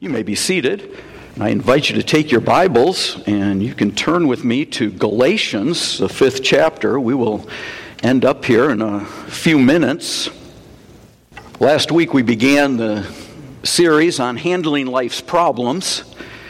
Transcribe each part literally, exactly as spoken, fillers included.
You may be seated. I invite you to take your Bibles, and you can turn with me to Galatians, the fifth chapter. We will end up here in a few minutes. Last week we began the series on handling life's problems,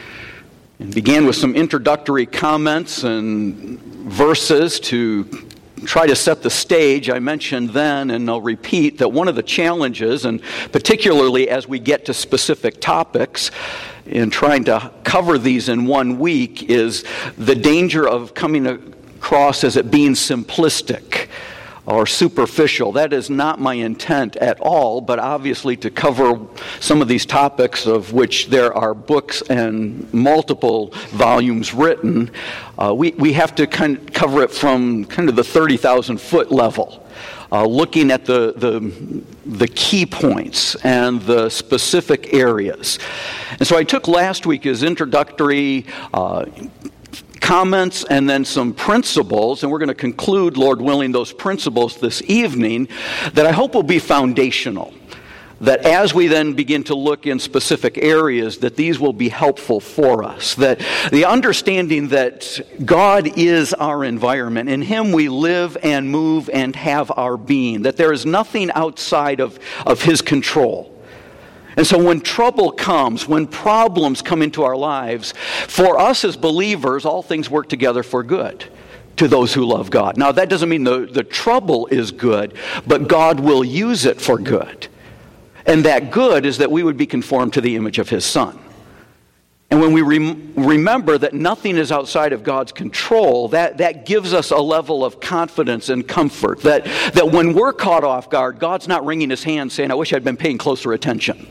and began with some introductory comments and verses to try to set the stage. I mentioned then, and I'll repeat, that one of the challenges, and particularly as we get to specific topics, in trying to cover these in one week, is the danger of coming across as it being simplistic or superficial. That is not my intent at all, but obviously to cover some of these topics, of which there are books and multiple volumes written, uh, we, we have to kind of cover it from kind of the thirty thousand foot level, uh, looking at the, the, the key points and the specific areas. And so I took last week as introductory uh, comments and then some principles, and we're going to conclude, Lord willing, those principles this evening that I hope will be foundational. That as we then begin to look in specific areas, that these will be helpful for us. That the understanding that God is our environment, in Him we live and move and have our being. That there is nothing outside of, of His control. And so when trouble comes, when problems come into our lives, for us as believers, all things work together for good to those who love God. Now, that doesn't mean the, the trouble is good, but God will use it for good. And that good is that we would be conformed to the image of His Son. And when we rem- remember that nothing is outside of God's control, that, that gives us a level of confidence and comfort. That, that when we're caught off guard, God's not wringing His hands saying, I wish I'd been paying closer attention.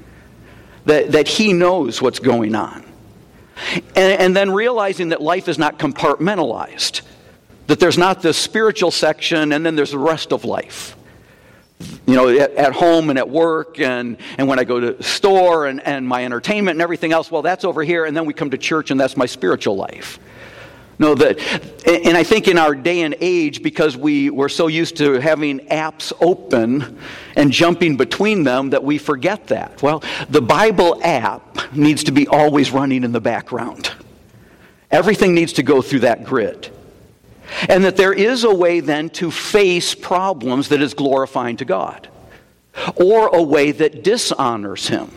That, that He knows what's going on. And, and then realizing that life is not compartmentalized. That there's not this spiritual section and then there's the rest of life. You know, at, at home and at work and, and when I go to the store and, and my entertainment and everything else, well, that's over here, and then we come to church and that's my spiritual life. No, that, and I think in our day and age, because we were so used to having apps open and jumping between them, that we forget that. Well, the Bible app needs to be always running in the background. Everything needs to go through that grid. And that there is a way then to face problems that is glorifying to God, or a way that dishonors Him.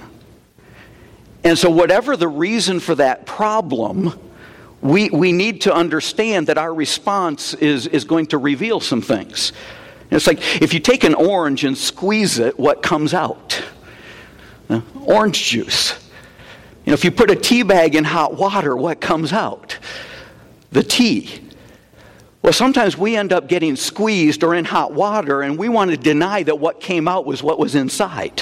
And so whatever the reason for that problem, we, we need to understand that our response is, is going to reveal some things. And it's like if you take an orange and squeeze it, what comes out? Uh, orange juice. You know, if you put a tea bag in hot water, what comes out? The tea. Well, sometimes we end up getting squeezed or in hot water, and we want to deny that what came out was what was inside.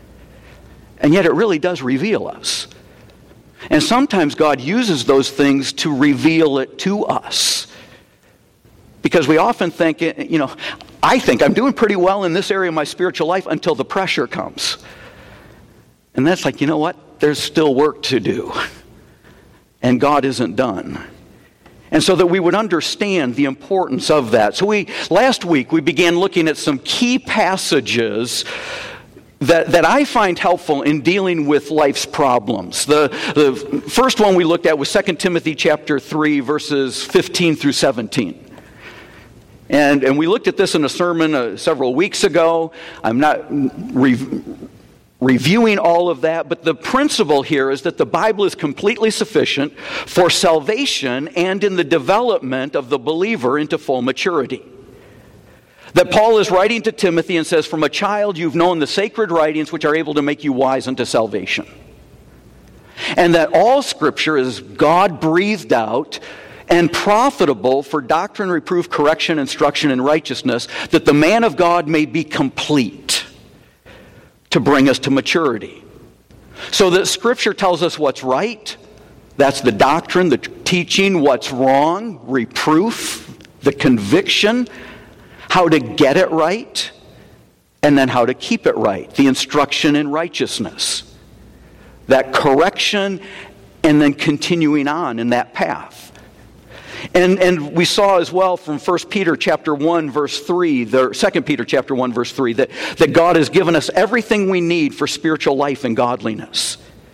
And yet it really does reveal us. And sometimes God uses those things to reveal it to us. Because we often think, you know, I think I'm doing pretty well in this area of my spiritual life until the pressure comes. And that's like, you know what? There's still work to do. And God isn't done. And so that we would understand the importance of that. So we last week we began looking at some key passages that, that I find helpful in dealing with life's problems. The, the first one we looked at was Second Timothy chapter three, verses fifteen through seventeen. And, and we looked at this in a sermon uh, several weeks ago. I'm not re- reviewing all of that, but the principle here is that the Bible is completely sufficient for salvation and in the development of the believer into full maturity. That Paul is writing to Timothy and says, from a child you've known the sacred writings which are able to make you wise unto salvation. And that all Scripture is God-breathed out and profitable for doctrine, reproof, correction, instruction, and righteousness, that the man of God may be complete, to bring us to maturity. So that Scripture tells us what's right, that's the doctrine, the teaching, what's wrong, reproof, the conviction, how to get it right, and then how to keep it right, the instruction in righteousness, that correction, and then continuing on in that path. And and we saw as well from First Peter chapter one verse three, the Second Peter chapter one verse three, that, that God has given us everything we need for spiritual life and godliness.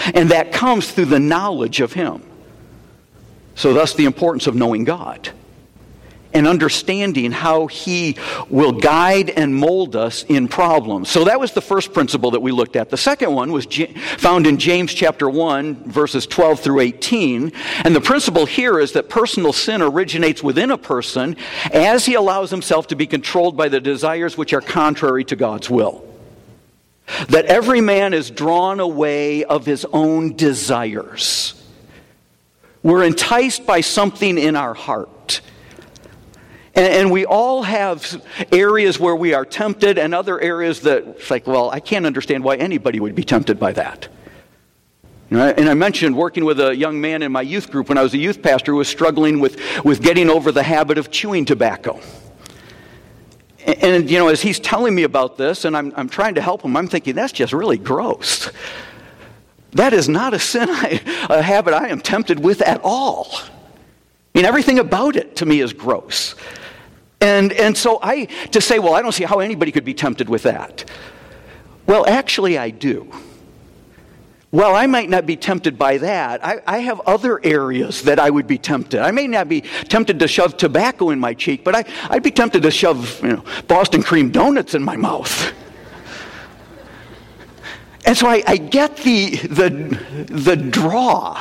And that comes through the knowledge of Him. So thus the importance of knowing God and understanding how He will guide and mold us in problems. So that was the first principle that we looked at. The second one was found in James chapter one, verses twelve through eighteen. And the principle here is that personal sin originates within a person as he allows himself to be controlled by the desires which are contrary to God's will. That every man is drawn away of his own desires. We're enticed by something in our heart. And, and we all have areas where we are tempted and other areas that it's like, well, I can't understand why anybody would be tempted by that. You know, and I mentioned working with a young man in my youth group when I was a youth pastor who was struggling with, with getting over the habit of chewing tobacco. And, and, you know, as he's telling me about this, and I'm, I'm trying to help him, I'm thinking, that's just really gross. That is not a sin, I, a habit I am tempted with at all. I mean, everything about it to me is gross. And and so I, to say, well, I don't see how anybody could be tempted with that. Well, actually I do. Well, I might not be tempted by that. I, I have other areas that I would be tempted. I may not be tempted to shove tobacco in my cheek, but I, I'd be tempted to shove, you know, Boston cream donuts in my mouth. And so I, I get the, the, the draw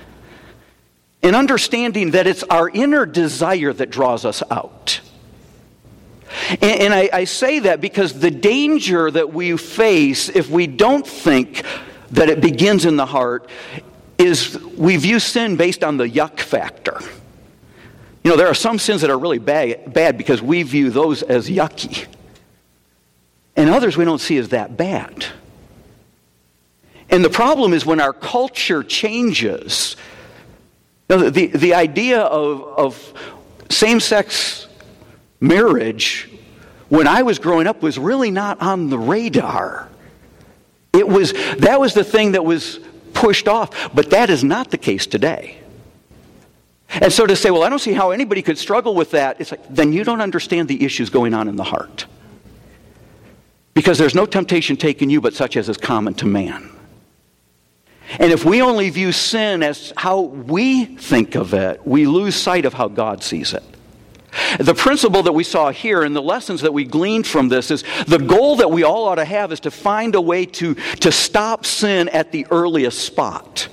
in understanding that it's our inner desire that draws us out. And, and I, I say that because the danger that we face if we don't think that it begins in the heart is we view sin based on the yuck factor. You know, there are some sins that are really bad, bad because we view those as yucky. And others we don't see as that bad. And the problem is when our culture changes, you know, the, the idea of, of same-sex marriage when I was growing up was really not on the radar. It was, that was the thing that was pushed off, but that is not the case today. And so to say, well, I don't see how anybody could struggle with that, it's like, then you don't understand the issues going on in the heart. Because there's no temptation taken you but such as is common to man. And if we only view sin as how we think of it, we lose sight of how God sees it. The principle that we saw here and the lessons that we gleaned from this is the goal that we all ought to have is to find a way to, to stop sin at the earliest spot.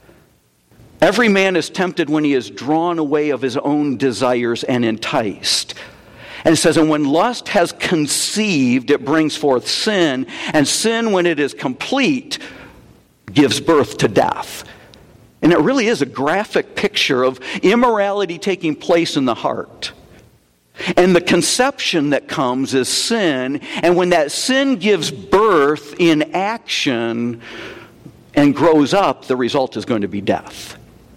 Every man is tempted when he is drawn away of his own desires and enticed. And it says, and when lust has conceived, it brings forth sin, and sin, when it is complete, gives birth to death. And it really is a graphic picture of immorality taking place in the heart. And the conception that comes is sin, and when that sin gives birth in action and grows up, the result is going to be death.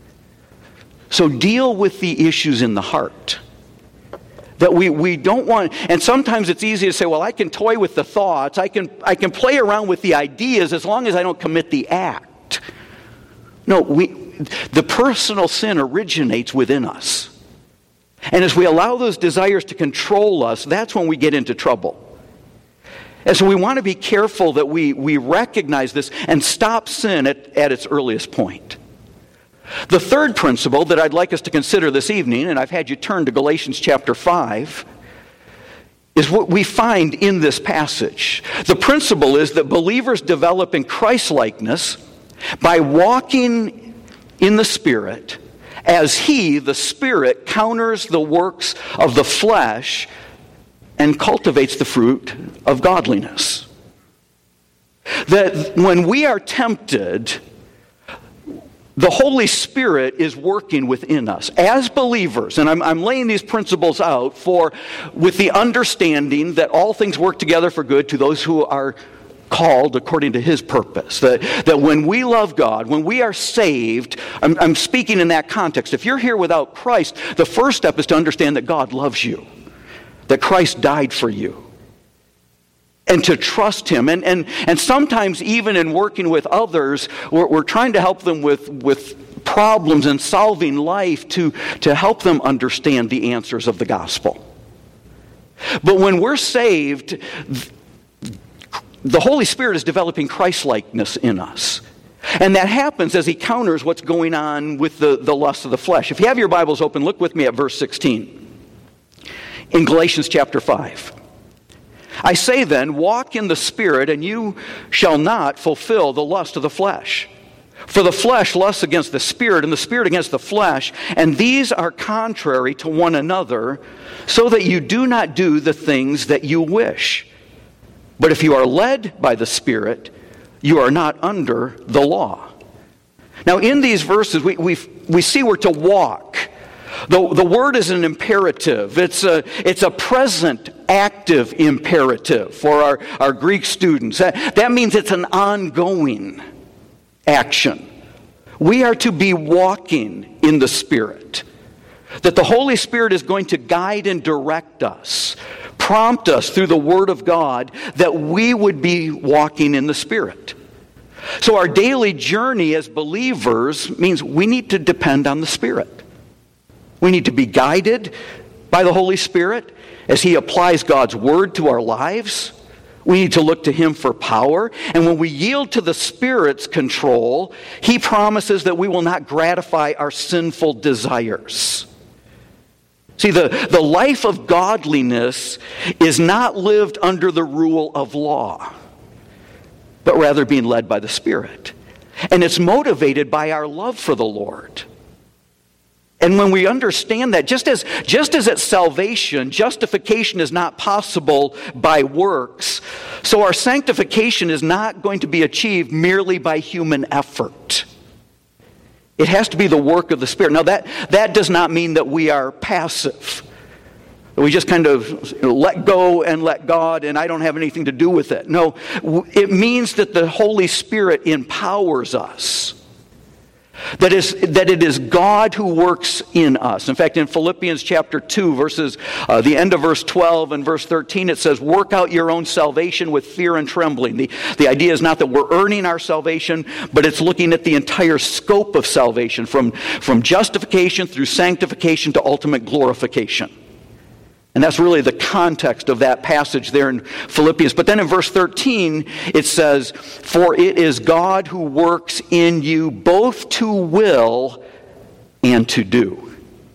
So deal with the issues in the heart. That we, we don't want, and sometimes it's easy to say, well, I can toy with the thoughts, I can I can play around with the ideas as long as I don't commit the act. No, we the personal sin originates within us. And as we allow those desires to control us, that's when we get into trouble. And so we want to be careful that we, we recognize this and stop sin at, at its earliest point. The third principle that I'd like us to consider this evening, and I've had you turn to Galatians chapter five, is what we find in this passage. The principle is that believers develop in Christ-likeness by walking in the Spirit as He, the Spirit, counters the works of the flesh and cultivates the fruit of godliness. That when we are tempted, the Holy Spirit is working within us as believers, and I'm, I'm laying these principles out for with the understanding that all things work together for good to those who are called according to His purpose. That, that when we love God, when we are saved, I'm, I'm speaking in that context. If you're here without Christ, the first step is to understand that God loves you, that Christ died for you, and to trust Him. And and and sometimes even in working with others, we're, we're trying to help them with, with problems and solving life to, to help them understand the answers of the gospel. But when we're saved, the Holy Spirit is developing Christ-likeness in us. And that happens as he counters what's going on with the, the lust of the flesh. If you have your Bibles open, look with me at verse sixteen. In Galatians chapter five. I say then, walk in the Spirit, and you shall not fulfill the lust of the flesh. For the flesh lusts against the Spirit, and the Spirit against the flesh, and these are contrary to one another, so that you do not do the things that you wish. But if you are led by the Spirit, you are not under the law. Now in these verses, we, we, we see we're to walk. The, the word is an imperative. It's a, it's a present active imperative for our, our Greek students. That, that means it's an ongoing action. We are to be walking in the Spirit. That the Holy Spirit is going to guide and direct us, prompt us through the Word of God that we would be walking in the Spirit. So our daily journey as believers means we need to depend on the Spirit. We need to be guided by the Holy Spirit as He applies God's Word to our lives. We need to look to Him for power. And when we yield to the Spirit's control, He promises that we will not gratify our sinful desires. See, the, the life of godliness is not lived under the rule of law, but rather being led by the Spirit. And it's motivated by our love for the Lord. And when we understand that, just as, just as at salvation, justification is not possible by works, so our sanctification is not going to be achieved merely by human effort. It has to be the work of the Spirit. Now that, that does not mean that we are passive. We just kind of you know, let go and let God, and I don't have anything to do with it. No, it means that the Holy Spirit empowers us. That is, that it is God who works in us. In fact, in Philippians chapter two, verses, uh, the end of verse twelve and verse thirteen, it says, work out your own salvation with fear and trembling. The, the idea is not that we're earning our salvation, but it's looking at the entire scope of salvation, from, from justification through sanctification to ultimate glorification. And that's really the context of that passage there in Philippians. But then in verse thirteen, it says, for it is God who works in you both to will and to do.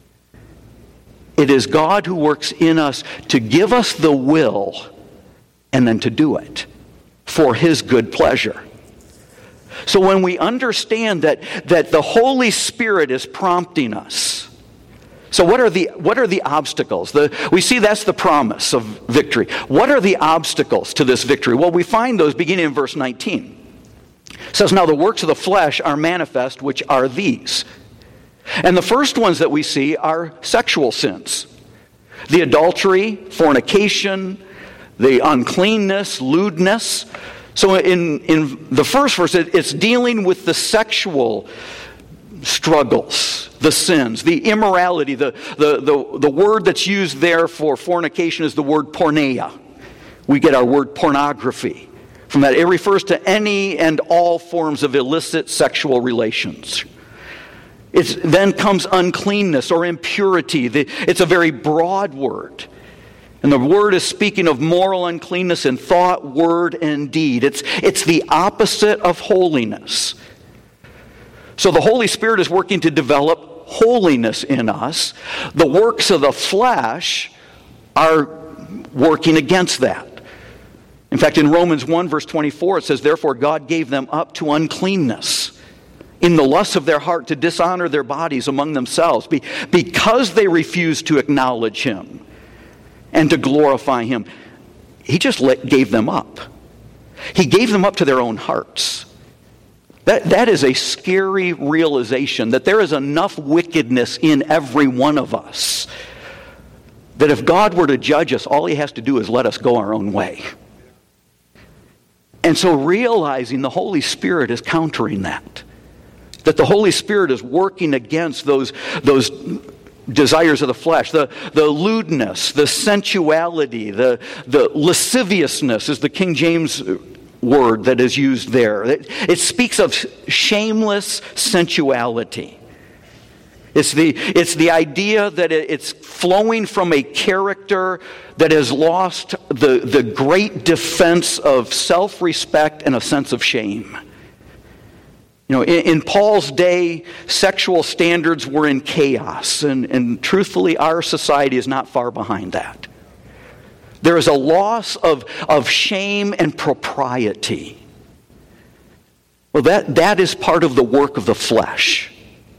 It is God who works in us to give us the will and then to do it for His good pleasure. So when we understand that, that the Holy Spirit is prompting us, so what are the what are the obstacles? The, we see that's the promise of victory. What are the obstacles to this victory? Well, we find those beginning in verse nineteen. It says, now the works of the flesh are manifest, which are these. And the first ones that we see are sexual sins. The adultery, fornication, the uncleanness, lewdness. So in, in the first verse, it, it's dealing with the sexual struggles, the sins, the immorality. The, the, the, the word that's used there for fornication is the word porneia. We get our word pornography from that. It refers to any and all forms of illicit sexual relations. It's, then comes uncleanness or impurity. The, it's a very broad word. And the word is speaking of moral uncleanness in thought, word, and deed. It's, it's the opposite of holiness. So the Holy Spirit is working to develop holiness in us. The works of the flesh are working against that. In fact, in Romans one, verse twenty-four, it says, therefore God gave them up to uncleanness in the lusts of their heart to dishonor their bodies among themselves, because they refused to acknowledge Him and to glorify Him. He just let, gave them up. He gave them up to their own hearts. That, that is a scary realization, that there is enough wickedness in every one of us that if God were to judge us, all He has to do is let us go our own way. And so realizing the Holy Spirit is countering that. That the Holy Spirit is working against those, those desires of the flesh. The, the lewdness, the sensuality, the, the lasciviousness is the King James word that is used there. It, it speaks of shameless sensuality. It's the, it's the idea that it, it's flowing from a character that has lost the, the great defense of self-respect and a sense of shame. You know, in, in Paul's day, sexual standards were in chaos, and, and truthfully, our society is not far behind that. There is a loss of, of shame and propriety. Well, that, that is part of the work of the flesh.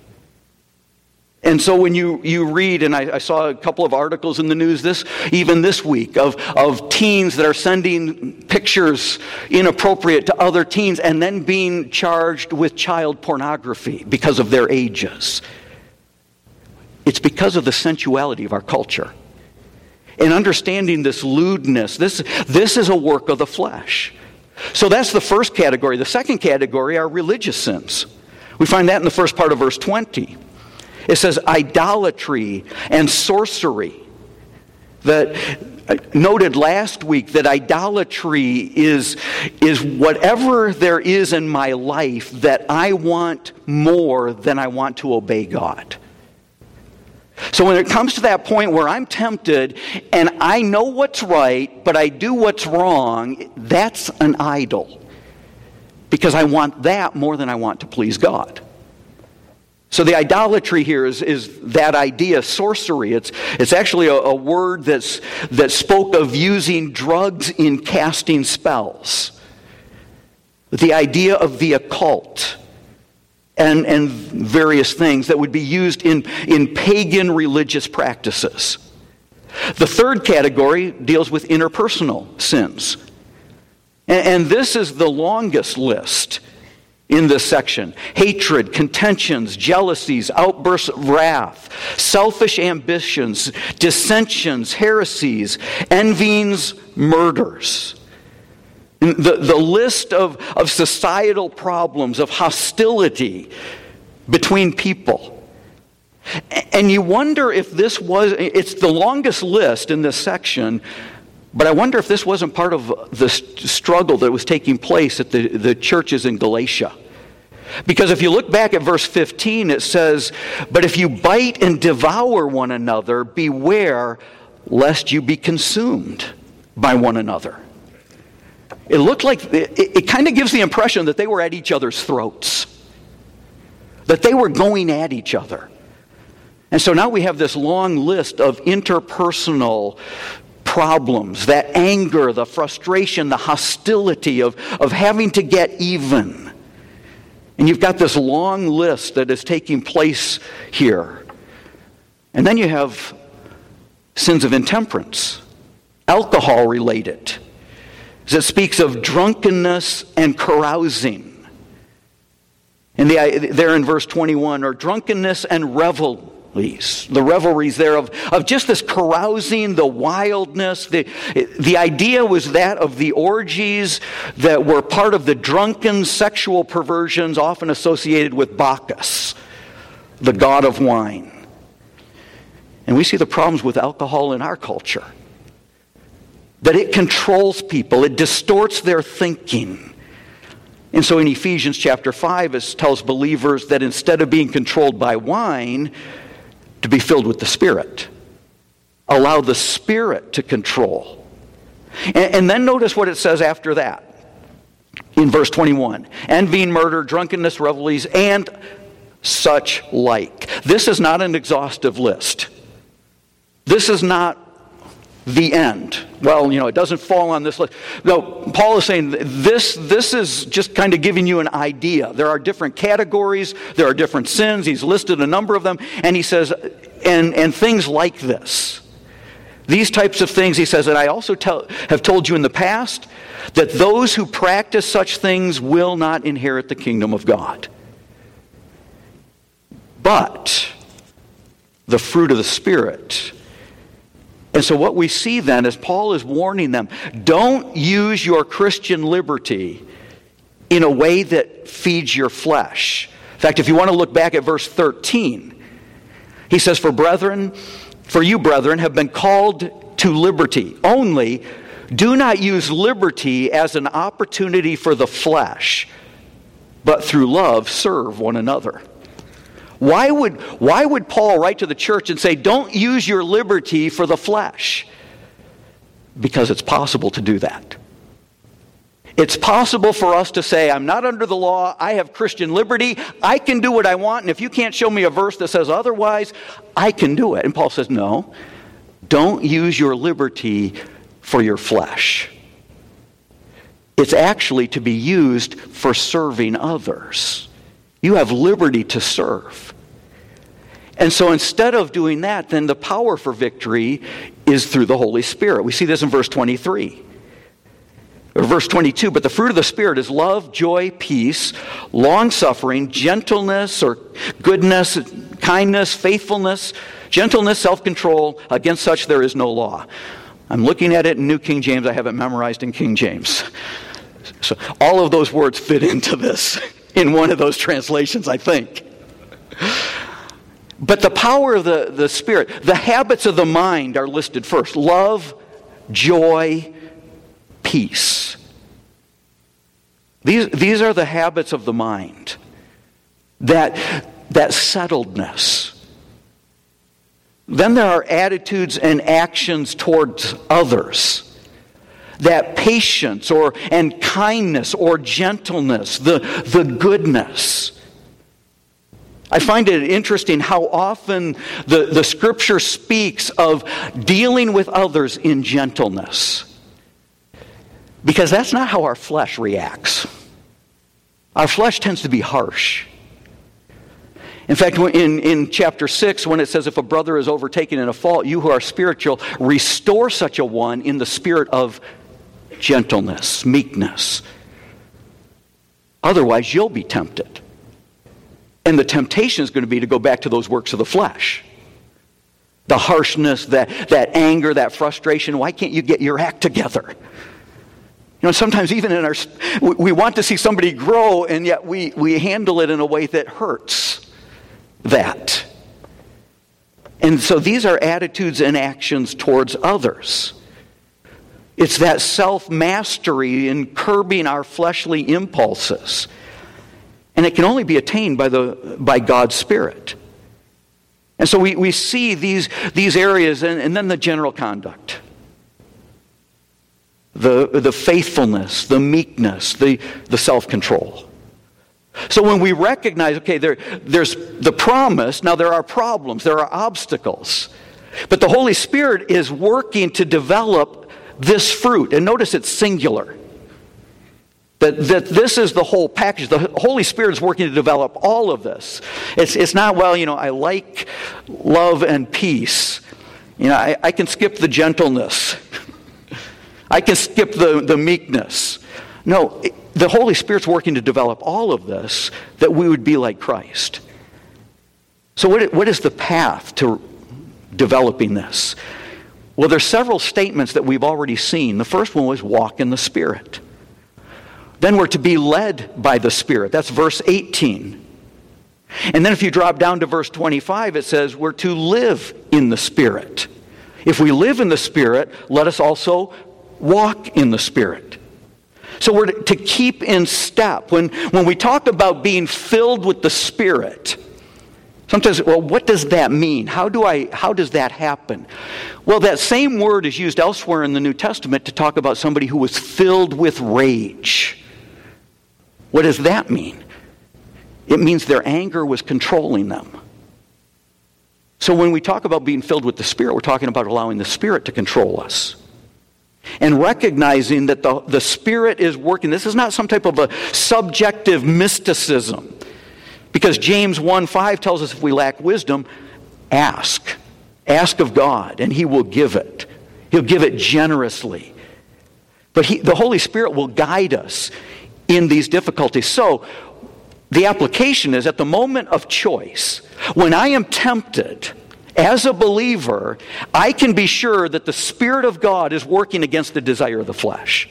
And so when you, you read, and I, I saw a couple of articles in the news this even this week of, of teens that are sending pictures inappropriate to other teens and then being charged with child pornography because of their ages. It's because of the sensuality of our culture. And understanding this lewdness, this, this is a work of the flesh. So that's the first category. The second category are religious sins. We find that in the first part of verse twenty. It says idolatry and sorcery. That I noted last week that idolatry is, is whatever there is in my life that I want more than I want to obey God. So when it comes to that point where I'm tempted and I know what's right, but I do what's wrong, that's an idol. Because I want that more than I want to please God. So the idolatry here is, is that idea, sorcery. It's, it's actually a, a word that's, that spoke of using drugs in casting spells. The idea of the occult and, and various things that would be used in, in pagan religious practices. The third category deals with interpersonal sins. And, and this is the longest list in this section. Hatred, contentions, jealousies, outbursts of wrath, selfish ambitions, dissensions, heresies, envyings, murders. The, the list of, of societal problems, of hostility between people. And you wonder if this was, it's the longest list in this section, but I wonder if this wasn't part of the struggle that was taking place at the, the churches in Galatia. Because if you look back at verse fifteen, it says, "But if you bite and devour one another, beware lest you be consumed by one another." It looked like, it, it kind of gives the impression that they were at each other's throats. That they were going at each other. And so now we have this long list of interpersonal problems, that anger, the frustration, the hostility of, of having to get even. And you've got this long list that is taking place here. And then you have sins of intemperance, alcohol related. It speaks of drunkenness and carousing. And the, there in verse twenty-one are drunkenness and revelries. The revelries there of, of just this carousing, the wildness. The, the idea was that of the orgies that were part of the drunken sexual perversions often associated with Bacchus, the god of wine. And we see the problems with alcohol in our culture. That it controls people, it distorts their thinking. And so in Ephesians chapter five, it tells believers that instead of being controlled by wine, to be filled with the Spirit. Allow the Spirit to control. And, and then notice what it says after that. In verse twenty-one, envying, murder, drunkenness, revelries, and such like. This is not an exhaustive list. This is not the end. Well, you know, it doesn't fall on this list. No, Paul is saying this, this is just kind of giving you an idea. There are different categories. There are different sins. He's listed a number of them. And he says, and, and things like this. These types of things, he says, and I also tell, have told you in the past, that those who practice such things will not inherit the kingdom of God. But the fruit of the Spirit. And so what we see then is Paul is warning them, don't use your Christian liberty in a way that feeds your flesh. In fact, if you want to look back at verse thirteen, he says, For brethren, for you brethren have been called to liberty. Only do not use liberty as an opportunity for the flesh, but through love serve one another. Why would, why would Paul write to the church and say, don't use your liberty for the flesh? Because it's possible to do that. It's possible for us to say, I'm not under the law, I have Christian liberty, I can do what I want, and if you can't show me a verse that says otherwise, I can do it. And Paul says, no, don't use your liberty for your flesh. It's actually to be used for serving others. You have liberty to serve. And so instead of doing that, then the power for victory is through the Holy Spirit. We see this in verse twenty-three. Or verse twenty-two, but the fruit of the Spirit is love, joy, peace, long-suffering, gentleness or goodness, kindness, faithfulness, gentleness, self-control. Against such there is no law. I'm looking at it in New King James. I have it memorized in King James. So all of those words fit into this in one of those translations, I think. But the power of the, the Spirit, the habits of the mind are listed first. Love, joy, peace. These, these are the habits of the mind. That, that settledness. Then there are attitudes and actions towards others. That patience or and kindness or gentleness, the, the goodness. I find it interesting how often the, the Scripture speaks of dealing with others in gentleness. Because that's not how our flesh reacts. Our flesh tends to be harsh. In fact, in, in chapter six, when it says, if a brother is overtaken in a fault, you who are spiritual, restore such a one in the spirit of gentleness, meekness. Otherwise, you'll be tempted. And the temptation is going to be to go back to those works of the flesh. The harshness, that, that anger, that frustration. Why can't you get your act together? You know, sometimes even in our, we want to see somebody grow, and yet we, we handle it in a way that hurts that. And so these are attitudes and actions towards others. It's that self-mastery in curbing our fleshly impulses. And it can only be attained by the by God's Spirit. And so we, we see these, these areas, and, and then the general conduct. The, the faithfulness, the meekness, the, the self-control. So when we recognize, okay, there, there's the promise, now there are problems, there are obstacles. But the Holy Spirit is working to develop this fruit. And notice it's singular. That, that this is the whole package. The Holy Spirit is working to develop all of this. It's, it's not, well, you know, I like love and peace. You know, I, I can skip the gentleness. I can skip the, the meekness. No, it, the Holy Spirit's working to develop all of this that we would be like Christ. So what, what is the path to developing this? Well, there's several statements that we've already seen. The first one was walk in the Spirit. Then we're to be led by the Spirit. That's verse eighteen. And then if you drop down to verse twenty-five, it says we're to live in the Spirit. If we live in the Spirit, let us also walk in the Spirit. So we're to keep in step. When, when we talk about being filled with the Spirit, sometimes, well, what does that mean? How do I? How does that happen? Well, that same word is used elsewhere in the New Testament to talk about somebody who was filled with rage. What does that mean? It means their anger was controlling them. So when we talk about being filled with the Spirit, we're talking about allowing the Spirit to control us. And recognizing that the, the Spirit is working. This is not some type of a subjective mysticism. Because James one five tells us if we lack wisdom, ask. Ask of God, and He will give it. He'll give it generously. But he, the Holy Spirit will guide us in these difficulties. So, the application is at the moment of choice, when I am tempted, as a believer, I can be sure that the Spirit of God is working against the desire of the flesh.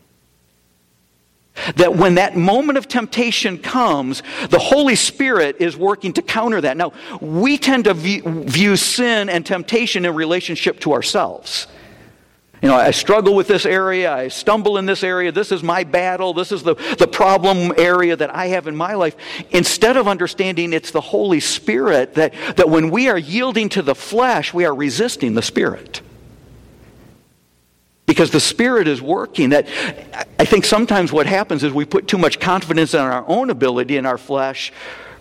That when that moment of temptation comes, the Holy Spirit is working to counter that. Now, we tend to view, view sin and temptation in relationship to ourselves. You know, I struggle with this area, I stumble in this area, this is my battle, this is the, the problem area that I have in my life. Instead of understanding it's the Holy Spirit, that, that when we are yielding to the flesh, we are resisting the Spirit. Because the Spirit is working. That I think sometimes what happens is we put too much confidence in our own ability, in our flesh,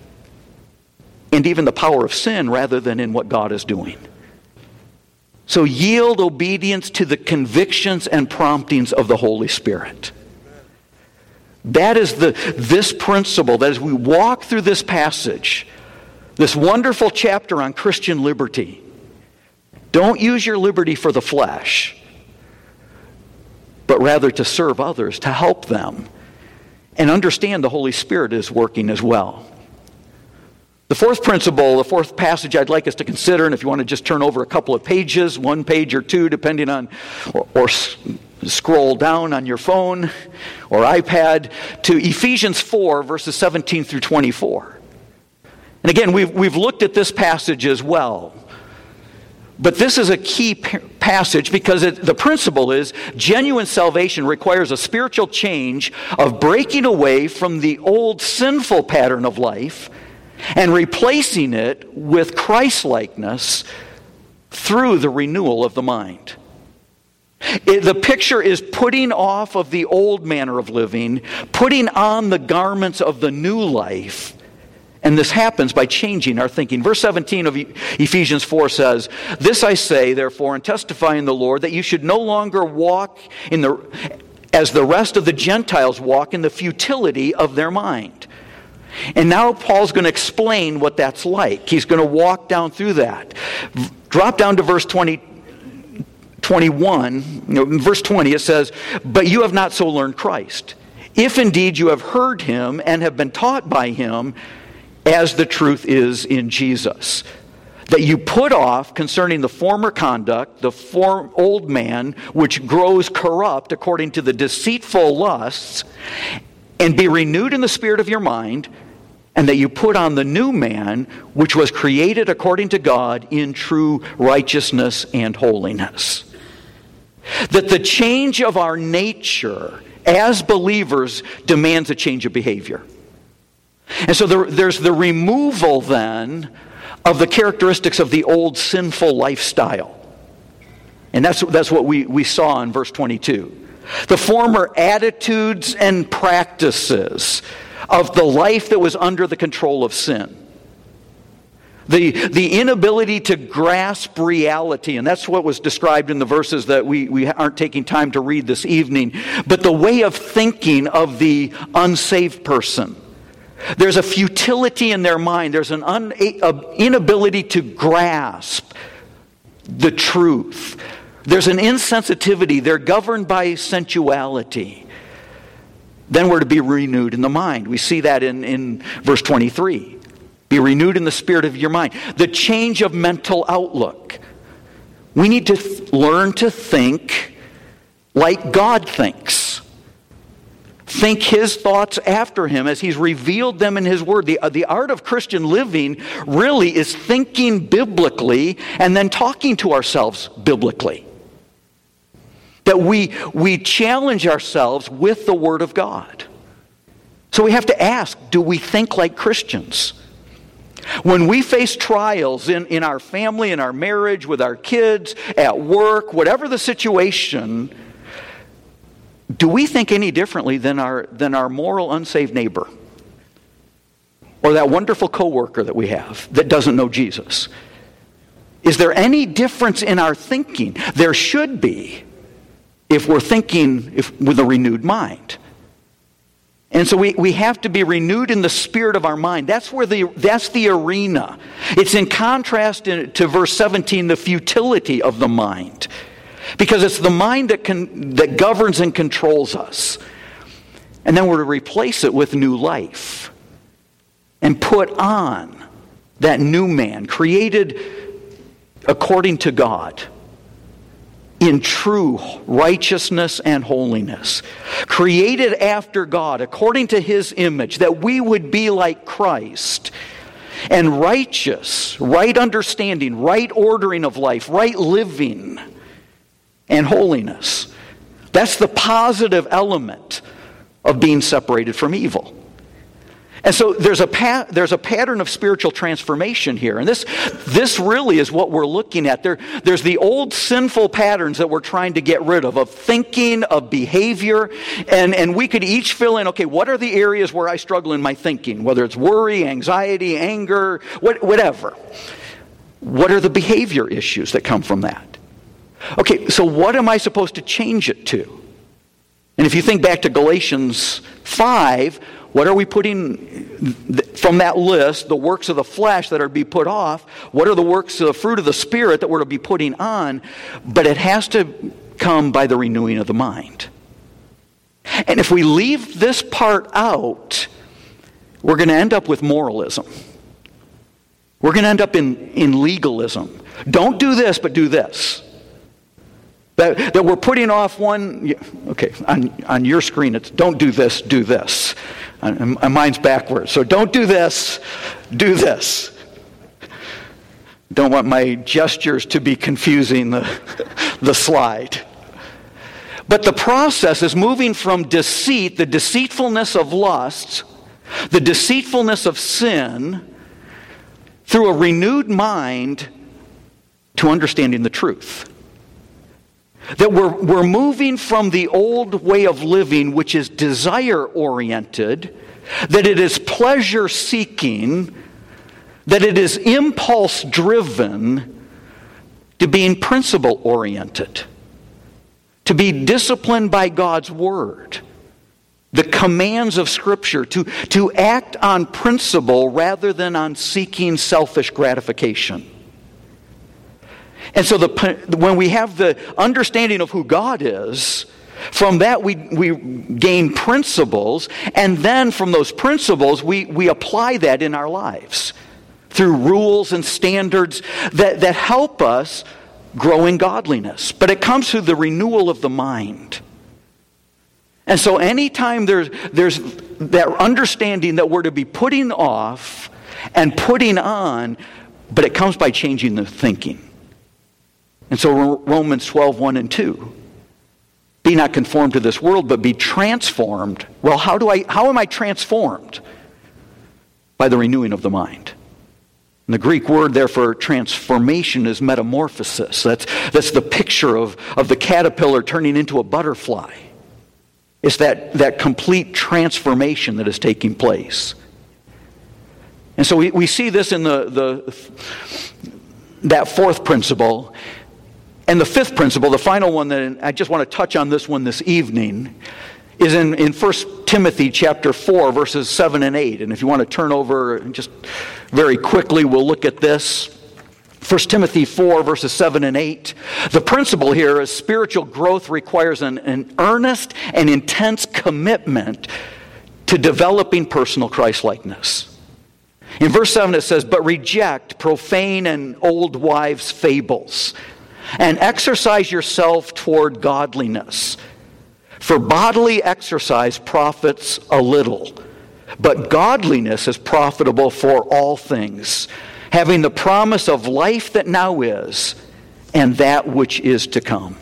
and even the power of sin rather than in what God is doing. So yield obedience to the convictions and promptings of the Holy Spirit. That is the this principle, that as we walk through this passage, this wonderful chapter on Christian liberty, don't use your liberty for the flesh, but rather to serve others, to help them, and understand the Holy Spirit is working as well. The fourth principle, the fourth passage I'd like us to consider, and if you want to just turn over a couple of pages, one page or two, depending on, or, or s- scroll down on your phone or iPad, to Ephesians four, verses seventeen through twenty-four. And again, we've, we've looked at this passage as well. But this is a key p- passage because it, the principle is genuine salvation requires a spiritual change of breaking away from the old sinful pattern of life and replacing it with Christ-likeness through the renewal of the mind. It, the picture is putting off of the old manner of living, putting on the garments of the new life. And this happens by changing our thinking. Verse seventeen of Ephesians four says, "This I say, therefore, and testify in the Lord, that you should no longer walk in the as the rest of the Gentiles walk in the futility of their mind." And now Paul's going to explain what that's like. He's going to walk down through that. Drop down to verse twenty, twenty-one. You know, in verse twenty it says, "But you have not so learned Christ, if indeed you have heard him and have been taught by him, as the truth is in Jesus, that you put off concerning the former conduct, the form, old man, which grows corrupt according to the deceitful lusts, and be renewed in the spirit of your mind, and that you put on the new man, which was created according to God in true righteousness and holiness." That the change of our nature as believers demands a change of behavior. And so there, there's the removal then of the characteristics of the old sinful lifestyle. And that's, that's what we, we saw in verse twenty-two. The former attitudes and practices of the life that was under the control of sin. The, the inability to grasp reality, and that's what was described in the verses that we, we aren't taking time to read this evening, but the way of thinking of the unsaved person. There's a futility in their mind. There's an un, a inability to grasp the truth. There's an insensitivity. They're governed by sensuality. Then we're to be renewed in the mind. We see that in, in verse twenty-three. Be renewed in the spirit of your mind. The change of mental outlook. We need to th- learn to think like God thinks. Think His thoughts after Him as He's revealed them in His Word. The, uh, the art of Christian living really is thinking biblically and then talking to ourselves biblically. That we, we challenge ourselves with the Word of God. So we have to ask, do we think like Christians? When we face trials in, in our family, in our marriage, with our kids, at work, whatever the situation, do we think any differently than our, than our moral unsaved neighbor? Or that wonderful coworker that we have that doesn't know Jesus? Is there any difference in our thinking? There should be, if we're thinking if, with a renewed mind. And so we, we have to be renewed in the spirit of our mind. That's where the that's the arena. It's in contrast in, to verse seventeen, the futility of the mind. Because it's the mind that can, that governs and controls us. And then we're to replace it with new life. And put on that new man, created according to God, in true righteousness and holiness. Created after God, according to His image, that we would be like Christ. And righteous, right understanding, right ordering of life, right living, and holiness. That's the positive element of being separated from evil. And so there's a pa- there's a pattern of spiritual transformation here. And this this really is what we're looking at. There, there's the old sinful patterns that we're trying to get rid of, of thinking, of behavior. And, and we could each fill in, okay, what are the areas where I struggle in my thinking? Whether it's worry, anxiety, anger, what, whatever. What are the behavior issues that come from that? Okay, so what am I supposed to change it to? And if you think back to Galatians five, what are we putting from that list, the works of the flesh that are to be put off? What are the works of the fruit of the Spirit that we're to be putting on? But it has to come by the renewing of the mind. And if we leave this part out, we're going to end up with moralism. We're going to end up in, in legalism. Don't do this, but do this. That, that we're putting off one, okay, on, on your screen it's don't do this, do this. And, and mine's backwards. So don't do this, do this. Don't want my gestures to be confusing the, the slide. But the process is moving from deceit, the deceitfulness of lust, the deceitfulness of sin, through a renewed mind to understanding the truth. That we're, we're moving from the old way of living, which is desire-oriented, that it is pleasure-seeking, that it is impulse-driven, to being principle-oriented, to be disciplined by God's Word, the commands of Scripture, to, to act on principle rather than on seeking selfish gratification. And so the, when we have the understanding of who God is, from that we, we gain principles, and then from those principles we, we apply that in our lives through rules and standards that, that help us grow in godliness. But it comes through the renewal of the mind. And so anytime there's, there's that understanding that we're to be putting off and putting on, but it comes by changing the thinking. And so Romans twelve, one and two. Be not conformed to this world, but be transformed. Well, how do I how am I transformed? By the renewing of the mind. And the Greek word there for transformation is metamorphosis. That's, that's the picture of, of the caterpillar turning into a butterfly. It's that, that complete transformation that is taking place. And so we, we see this in the, the that fourth principle. And the fifth principle, the final one that I just want to touch on this one this evening, is in, in First Timothy chapter four, verses seven and eight. And if you want to turn over just very quickly, we'll look at this. First Timothy four, verses seven and eight. The principle here is spiritual growth requires an, an earnest and intense commitment to developing personal Christ-likeness. In verse seven it says, but reject profane and old wives' fables, and exercise yourself toward godliness. For bodily exercise profits a little, but godliness is profitable for all things, having the promise of life that now is, and that which is to come.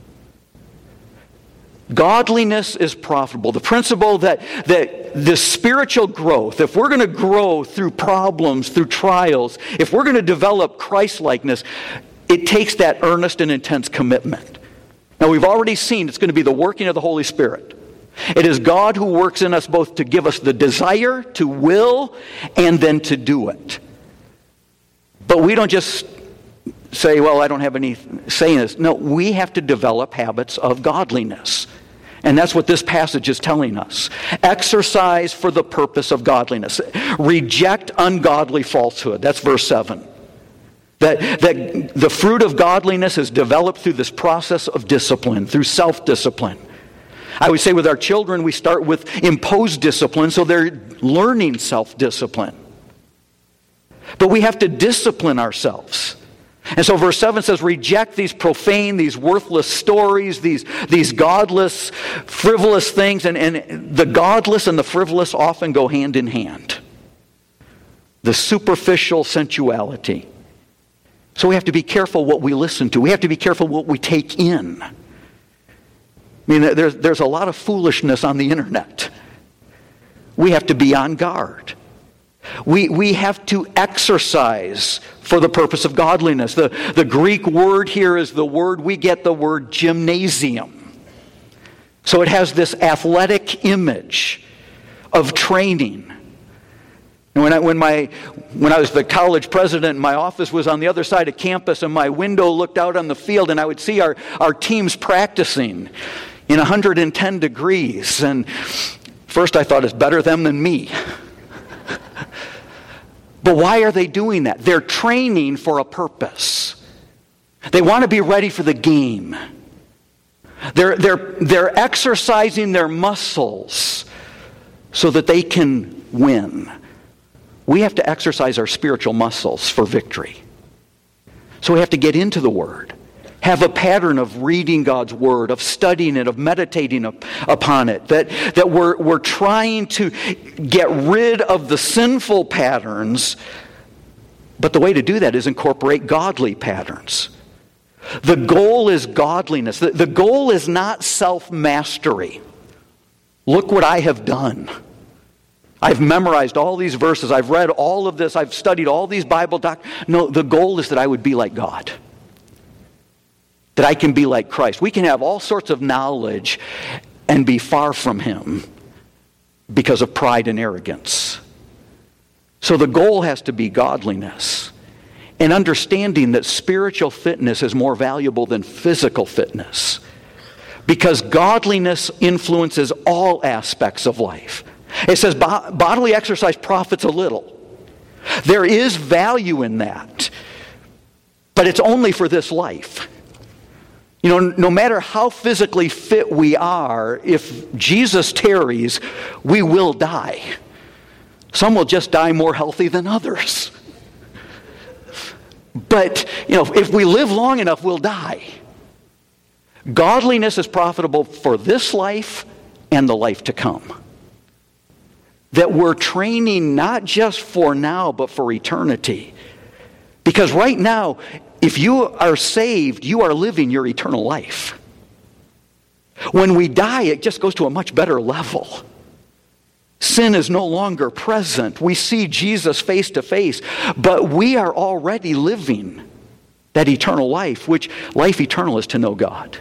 Godliness is profitable. The principle that, that the spiritual growth, if we're going to grow through problems, through trials, if we're going to develop Christ-likeness, it takes that earnest and intense commitment. Now, we've already seen it's going to be the working of the Holy Spirit. It is God who works in us both to give us the desire, to will, and then to do it. But we don't just say, well, I don't have any say in this. No, we have to develop habits of godliness. And that's what this passage is telling us. Exercise for the purpose of godliness. Reject ungodly falsehood. That's verse seven. That, that the fruit of godliness is developed through this process of discipline, through self-discipline. I would say with our children, we start with imposed discipline, so they're learning self-discipline. But we have to discipline ourselves. And so verse seven says, reject these profane, these worthless stories, these, these godless, frivolous things. And, and the godless and the frivolous often go hand in hand. The superficial sensuality. So we have to be careful what we listen to. We have to be careful what we take in. I mean, there's, there's a lot of foolishness on the internet. We have to be on guard. We, we have to exercise for the purpose of godliness. The, the Greek word here is the word we get the word gymnasium. So it has this athletic image of training. And when I, when, my, when I was the college president, my office was on the other side of campus, and my window looked out on the field, and I would see our, our teams practicing in one hundred ten degrees. And first I thought, it's better them than me. But why are they doing that? They're training for a purpose. They want to be ready for the game. They're, they're, they're exercising their muscles so that they can win. We have to exercise our spiritual muscles for victory. So we have to get into the Word. Have a pattern of reading God's Word, of studying it, of meditating up, upon it. That, that we're, we're trying to get rid of the sinful patterns, but the way to do that is incorporate godly patterns. The goal is godliness. The, the goal is not self-mastery. Look what I have done. I've memorized all these verses. I've read all of this. I've studied all these Bible doctrines. No, the goal is that I would be like God. That I can be like Christ. We can have all sorts of knowledge and be far from Him because of pride and arrogance. So the goal has to be godliness and understanding that spiritual fitness is more valuable than physical fitness, because godliness influences all aspects of life. It says bodily exercise profits a little. There is value in that, but it's only for this life. You know, no matter how physically fit we are, if Jesus tarries, we will die. Some will just die more healthy than others. But, you know, if we live long enough, we'll die. Godliness is profitable for this life and the life to come. That we're training not just for now, but for eternity. Because right now, if you are saved, you are living your eternal life. When we die, it just goes to a much better level. Sin is no longer present. We see Jesus face to face, but we are already living that eternal life, which life eternal is to know God.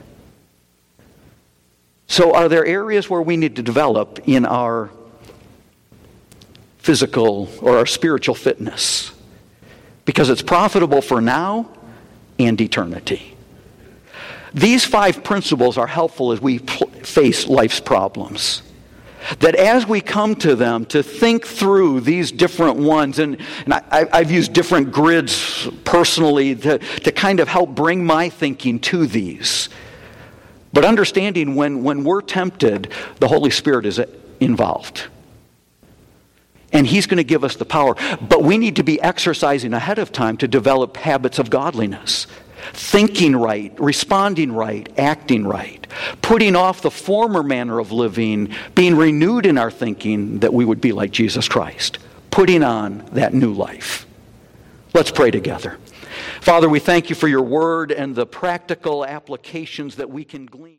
So are there areas where we need to develop in our physical or our spiritual fitness? Because it's profitable for now and eternity. These five principles are helpful as we pl- face life's problems. That as we come to them, to think through these different ones, and, and I, I've used different grids personally to, to kind of help bring my thinking to these. But understanding when, when we're tempted, the Holy Spirit is involved. And He's going to give us the power. But we need to be exercising ahead of time to develop habits of godliness. Thinking right, responding right, acting right. Putting off the former manner of living, being renewed in our thinking that we would be like Jesus Christ. Putting on that new life. Let's pray together. Father, we thank You for Your word and the practical applications that we can glean.